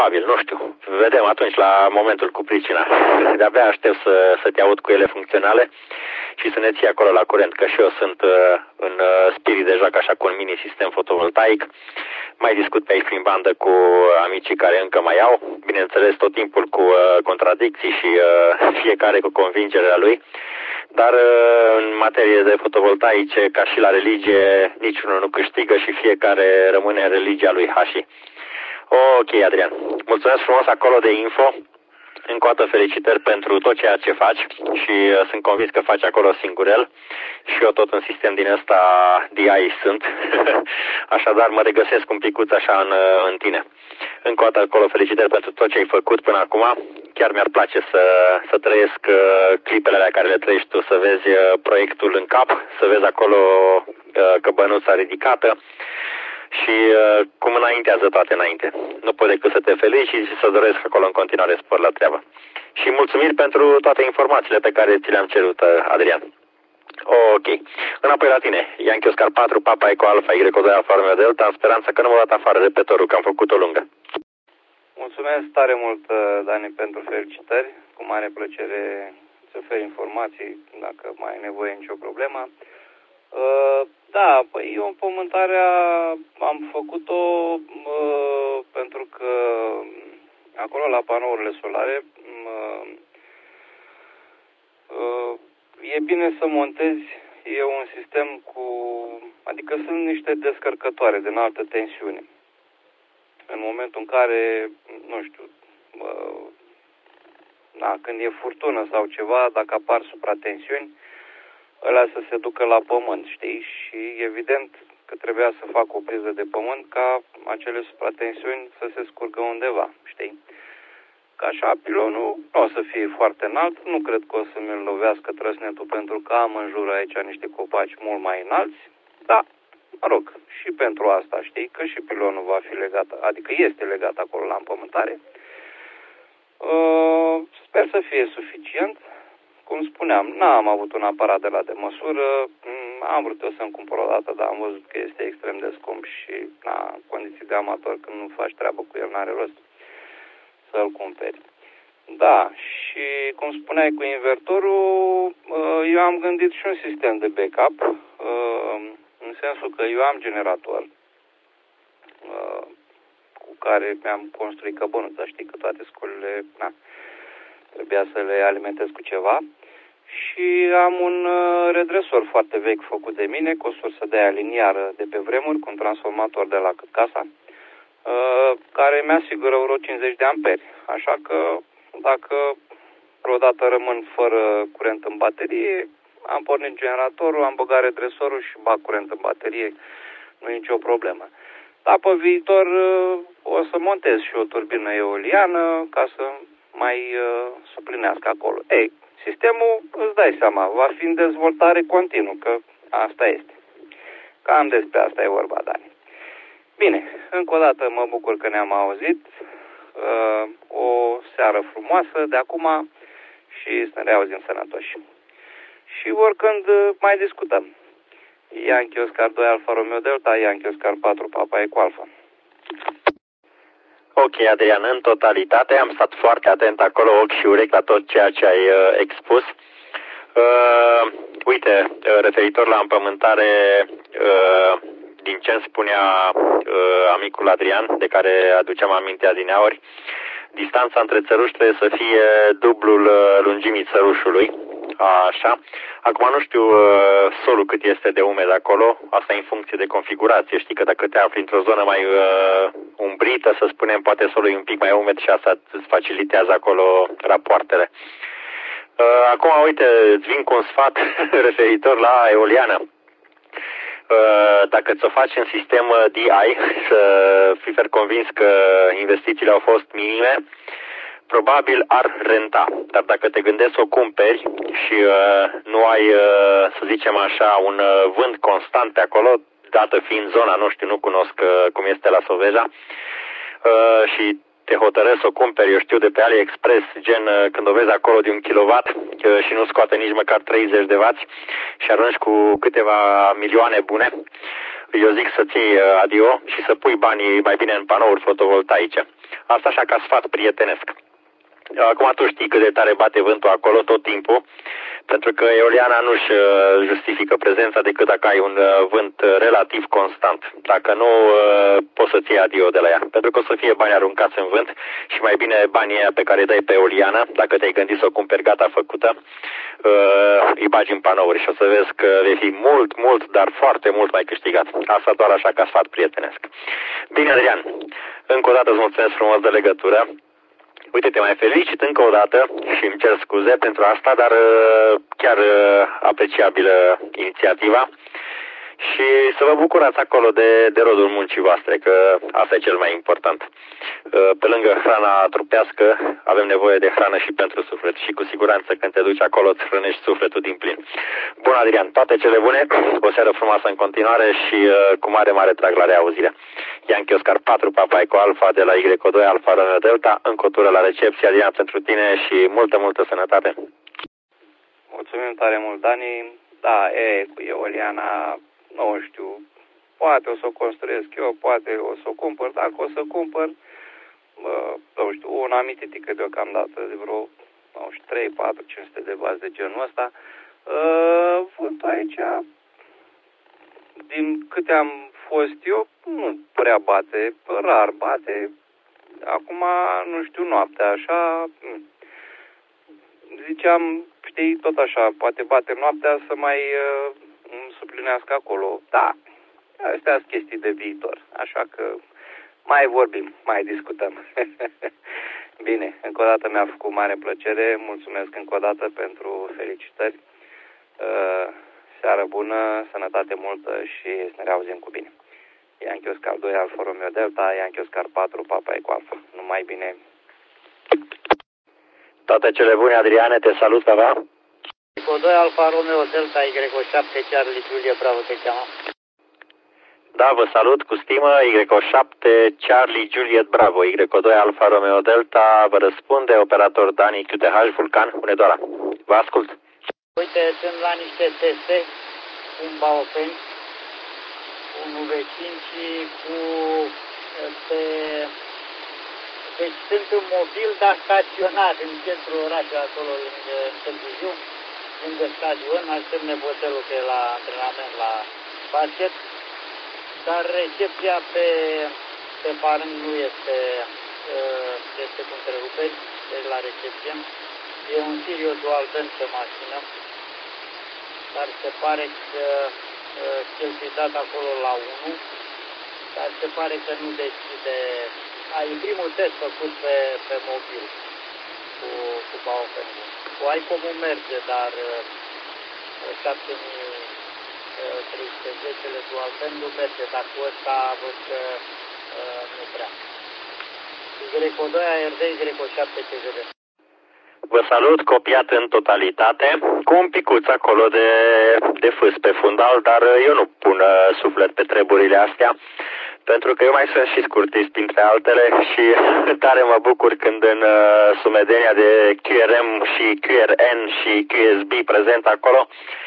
Probabil, nu știu. Vedem atunci la momentul cu pricina. De-abia aștept să te aud cu ele funcționale și să ne ții acolo la curent, că și eu sunt în spirit deja ca așa cu un mini-sistem fotovoltaic. Mai discut pe aici prin bandă cu amicii care încă mai au, bineînțeles tot timpul cu contradicții și fiecare cu convingerea lui. Dar în materie de fotovoltaice, ca și la religie, niciunul nu câștigă și fiecare rămâne în religia lui Hashi. Ok, Adrian. Mulțumesc frumos acolo de info. Încă o dată felicitări pentru tot ceea ce faci și sunt convins că faci acolo singurel și eu tot în sistem din ăsta DI sunt. Așadar mă regăsesc un picuț așa în tine. Încă o dată acolo felicitări pentru tot ce ai făcut până acum. Chiar mi-ar place să trăiesc clipele alea care le trăiești tu, să vezi proiectul în cap, să vezi acolo căbănuța ridicată și cum înaintează toate înainte. Nu pot decât să te felicit și să doresc acolo în continuare spor la treabă. Și mulțumiri pentru toate informațiile pe care ți le-am cerut, Adrian. Ok. Înapoi la tine. Yankee Oscar 4, Papa Eco Alpha, Y2 Alfa Romeo Delta, în speranța că nu m-a dat afară repetorul, că am făcut-o lungă. Mulțumesc tare mult, Dani, pentru felicitări. Cu mare plăcere să oferi informații dacă mai ai nevoie, nicio problemă. Da, păi eu împământarea am făcut-o pentru că acolo la panourile solare e bine să montezi un sistem adică sunt niște descărcătoare de înaltă tensiune. În momentul în care, nu știu, când e furtună sau ceva, dacă apar supratensiuni, ăla să se ducă la pământ, știi? Și evident că trebuia să fac o priză de pământ ca acele supratensiuni să se scurgă undeva, știi? Ca așa pilonul nu o să fie foarte înalt, nu cred că o să mi-l lovească trăsnetul pentru că am în jur aici niște copaci mult mai înalți, dar, mă rog, și pentru asta, știi, că și pilonul va fi legat, adică este legat acolo la împământare. Sper să fie suficient. Cum spuneam, n-am avut un aparat de la de măsură, am vrut eu să-mi cumpăr o dată, dar am văzut că este extrem de scump și, în condiții de amator, când nu faci treabă cu el, n-are rost să-l cumperi. Da, și cum spuneai cu invertorul, eu am gândit și un sistem de backup, în sensul că eu am generator cu care mi-am construit căbănuța, știi că toate scolile, trebuia să le alimentez cu ceva. Și am un redresor foarte vechi făcut de mine, cu o sursă de aia liniară de pe vremuri, cu un transformator de la casa, care mi-asigură vreo 50 de amperi. Așa că dacă vreodată rămân fără curent în baterie, am pornit generatorul, am băgat redresorul și bag curent în baterie, nu e nicio problemă. Dar pe viitor o să montez și o turbină eoliană ca să mai suplinească acolo. Ei, sistemul, îți dai seama, va fi în dezvoltare continuă, că asta este. Cam despre asta e vorba, Dani. Bine, încă o dată mă bucur că ne-am auzit. O seară frumoasă de acum și să ne reauzim sănătoși. Și oricând mai discutăm. Yankee Oscar 2 Alfa Romeo Delta, Yankee Oscar 4 Papa Eco Alpha. Ok, Adrian, în totalitate am stat foarte atent acolo, ochi și urechi la tot ceea ce ai expus. Uite, referitor la împământare, din ce îmi spunea amicul Adrian, de care aduceam aminte adineauri, distanța între țăruși trebuie să fie dublul lungimii țărușului. Așa. Acum nu știu solul cât este de umed acolo, asta e în funcție de configurație. Știi că dacă te afli într-o zonă mai umbrită, să spunem, poate solul e un pic mai umed și asta îți facilitează acolo rapoartele. Acum, uite, îți vin cu un sfat referitor la eoliană. Dacă ți-o faci în sistem DI, să fii fer convins că investițiile au fost minime, probabil ar renta. Dar dacă te gândești să o cumperi și nu ai, să zicem așa, un vânt constant pe acolo, dată fiind zona, nu știu, nu cunosc cum este la Soveja, și te hotărăști să o cumperi, eu știu, de pe AliExpress, gen când o vezi acolo de 1 kW și nu scoate nici măcar 30 de W și arunci cu câteva milioane bune, eu zic să ții adio și să pui banii mai bine în panouri fotovoltaice. Asta așa ca sfat prietenesc. Acum tu știi cât de tare bate vântul acolo tot timpul, pentru că eoliana nu-și justifică prezența decât dacă ai un vânt relativ constant. Dacă nu, poți să-ți iei adio de la ea, pentru că o să fie bani aruncați în vânt și mai bine banii aia pe care îi dai pe eoliană, dacă te-ai gândit să o cumperi gata făcută, îi bagi în panouri și o să vezi că vei fi mult, dar foarte mult mai câștigat. Asta doar așa ca sfat prietenesc. Bine, Adrian, încă o dată îți mulțumesc frumos de legătură. Uite, te mai felicit încă o dată și îmi cer scuze pentru asta, dar chiar apreciabilă inițiativa și să vă bucurați acolo de rodul muncii voastre, că asta e cel mai important. Pe lângă hrana trupească, avem nevoie de hrană și pentru suflet și cu siguranță când te duci acolo îți hrănești sufletul din plin. Bun, Adrian, toate cele bune, o seară frumoasă în continuare și cu mare drag la reauzire. Yankee Oscar 4, Papa Eco Alpha de la Y2 Alfa Romeo Delta, încă o tură la recepție, Adrian, pentru tine și multă sănătate. Mulțumim tare mult, Dani. Da, cu eoliana, nu știu, poate o să o construiesc eu, poate o să o cumpăr, dacă o să cumpăr, nu știu, un amititică deocamdată de vreo, nu știu, 3, 4, 500 de bazi de genul ăsta. Vântul aici, din câte am fost eu, nu prea bate, rar bate. Acum, nu știu, noaptea, așa, ziceam, știi, tot așa, poate bate noaptea să mai suplinească acolo. Da, astea sunt chestii de viitor, așa că mai vorbim, mai discutăm. Bine, încă o dată mi-a făcut mare plăcere, mulțumesc încă o dată pentru felicitări. Seară bună, sănătate multă și să ne reauzim cu bine. Yankee Oscar 2 Alfa Romeo Delta, Yankee Oscar 4 Papa Eco Alpha. Numai bine. Toate cele bune, Adriane, te salut, Ava. Eco 2 Alfa Romeo Delta Y7 Charlie Julia Bravo te cheamă. Da, vă salut cu stimă, Y7 Charlie Juliet Bravo, Y2 Alfa Romeo Delta, vă răspunde operator Dani QTH Vulcan, Hunedoara. Vă ascult. Uite, sunt la niște teste, un Baofeng, un UV5 cu deci sunt în mobil, dar staționat în centrul orașului, acolo lângă Târgu, lângă stadion, aștept nepoțelul că e la antrenament la basket, dar recepția pe parând nu este cu întreruperi, deci la recepție. E un Sirio dual band pe mașină, dar se pare că cheltuitat acolo la 1, dar se pare că nu decide. E primul test făcut pe mobil cu Baofeng-ul. Cu iCom-ul merge, dar 7310 dual band-ul merge, dar cu ăsta văd că nu prea. Y2 ARD, Y7 TGD. Vă salut, copiat în totalitate, cu un picuț acolo de fâs pe fundal, dar eu nu pun suflet pe treburile astea, pentru că eu mai sunt și scurtist printre altele și tare mă bucur când în sumedenia de QRM și QRN și QSB prezent acolo,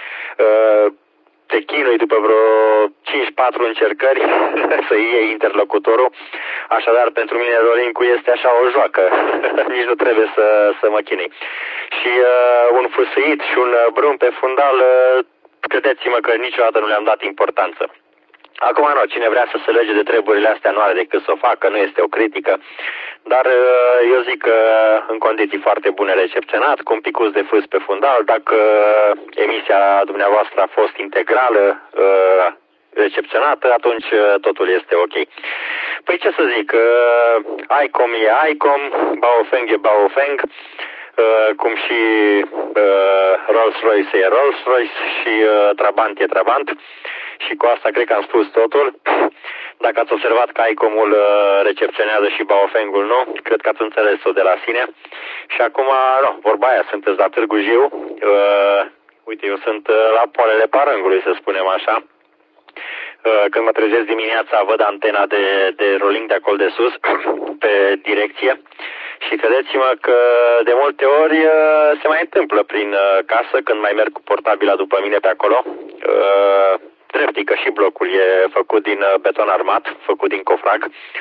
te chinui după vreo 5-4 încercări să iei interlocutorul. Așadar, pentru mine rolling-ul este așa o joacă. Nici nu trebuie să mă chinui. Și un fâsâit și un brun pe fundal, credeți-mă că niciodată nu le-am dat importanță. Acum nu, cine vrea să se lege de treburile astea nu are decât să o facă, nu este o critică, dar eu zic că în condiții foarte bune recepționat, cu un picuț de fâs pe fundal, dacă emisia dumneavoastră a fost integrală, recepționată, atunci totul este ok. Păi ce să zic, iCom e iCom, Baofeng e Baofeng, cum și Rolls-Royce e Rolls-Royce și Trabant e Trabant. Și cu asta cred că am spus totul. Dacă ați observat că iCom-ul recepționează și Baofeng-ul nu, cred că ați înțeles-o de la sine. Și acum, nu, vorba aia, sunteți la Târgu Jiu. Uite, eu sunt la poalele Parângului, să spunem așa. Când mă trezesc dimineața, văd antena de rolling de acolo de sus, pe direcție. Și credeți-mă că de multe ori se mai întâmplă prin casă, când mai merg cu portabila după mine pe acolo. Dreptic că și blocul e făcut din beton armat, făcut din cofrag.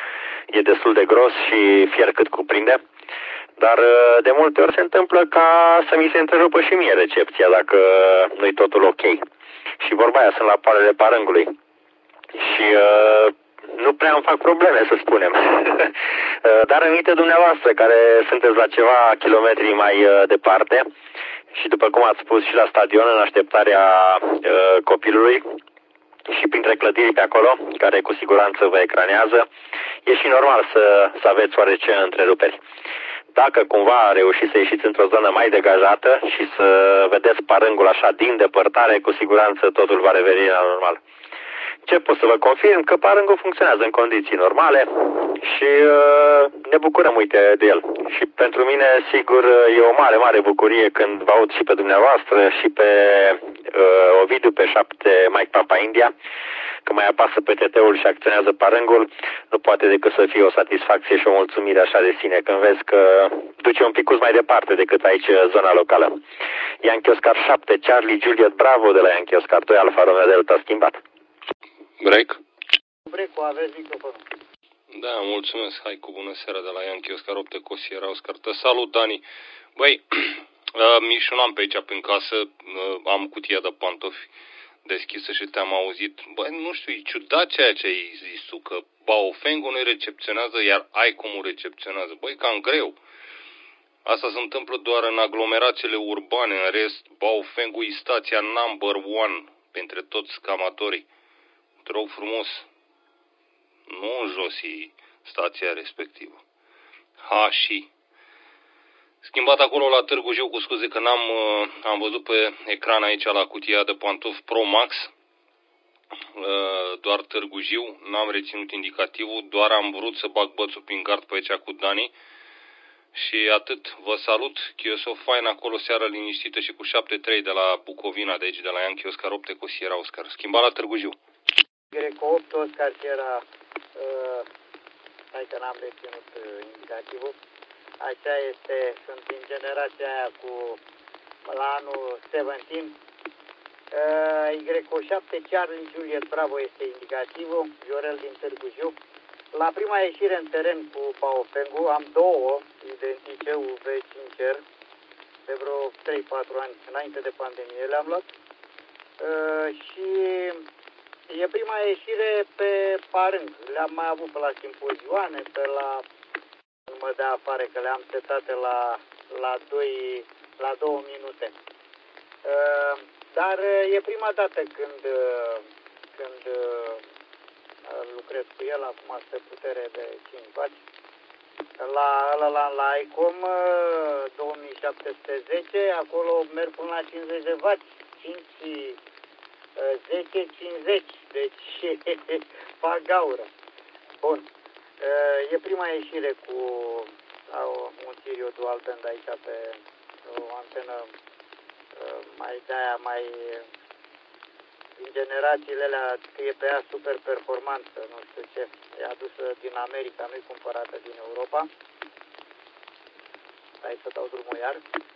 e destul de gros și fier cât cuprinde. Dar de multe ori se întâmplă ca să mi se întrerupă și mie recepția dacă nu-i totul ok. Și vorba aia, sunt la poalele parângului. Și nu prea îmi fac probleme, să spunem. Dar aminte dumneavoastră, care sunteți la ceva kilometri mai departe și după cum ați spus și la stadion, în așteptarea copilului și printre clădiri pe acolo, care cu siguranță vă ecranează, e și normal să aveți oarece întreruperi. Dacă cumva reușiți să ieșiți într-o zonă mai degajată și să vedeți parângul așa din depărtare, cu siguranță totul va reveni la normal. Ce pot să vă confirm? Că parângul funcționează în condiții normale și ne bucurăm, uite, de el. Și pentru mine, sigur, e o mare, mare bucurie când vă aud și pe dumneavoastră și pe Ovidiu, pe 7 Mike Papa India, că mai apasă pe TT-ul și acționează parângul. Nu poate decât să fie o satisfacție și o mulțumire așa de sine, când vezi că duce un picuț mai departe decât aici zona locală. Yankee Oscar 7, Charlie Juliet Bravo de la Yankee Oscar 2, Alfa Romeo Delta schimbat. Break? Break-ul, aveți microfonul. Da, mulțumesc. Hai cu bună seara de la Yankee Oscar 8 cu Sierra Oscar. Te salut, Dani. Băi, Mișu, n-am pe aici prin casă, am cutia de pantofi deschisă și te-am auzit. Băi, nu știu, e ciudat ceea ce ai zis tu, că Baofeng-ul nu recepționează, iar ICOM-ul recepționează. Băi, cam greu. Asta se întâmplă doar în aglomerațiile urbane, în rest, Baofeng-ul e stația number one pentru toți scamatorii. Te rog frumos, nu în jos e stația respectivă. Și schimbat acolo la Târgu Jiu, cu scuze că am văzut pe ecran aici la cutia de pantofi Pro Max, doar Târgu Jiu, n-am reținut indicativul, doar am vrut să bag bățul prin gard pe aici cu Dani. Și atât, vă salut, Chiosov fain acolo, seara liniștită și cu 7-3 de la Bucovina, de aici, de la Yankee Oscar 8 cu Sierra Oscar. Schimbat la Târgu Jiu. Greco 8 Oscar Sierra, hai că n-am reținut indicativul. Așa este, sunt din generația aia cu la anul 17. Y7 Charlie Juliet Bravo este indicativul, Viorel din Târgu Jiu. La prima ieșire în teren cu Baofeng-ul am două identice UV5R de vreo 3-4 ani înainte de pandemie le-am luat. Și e prima ieșire pe parâng. Le-am mai avut pe la simpozioane, pe la nu mă dea afară că le-am setate la 2 minute. Dar e prima dată când lucrez cu el, acum este putere de 5W. La ICOM 2710, acolo merg până la 50 de W, 10-50, deci fac gaură. Bun, e prima ieșire cu un Sirio dual band aici pe o antenă mai de-aia, mai din generațiile alea, că e pe ea super performanță, nu știu ce, e adusă din America, nu-i cumpărată din Europa. Hai să dau drumul iar.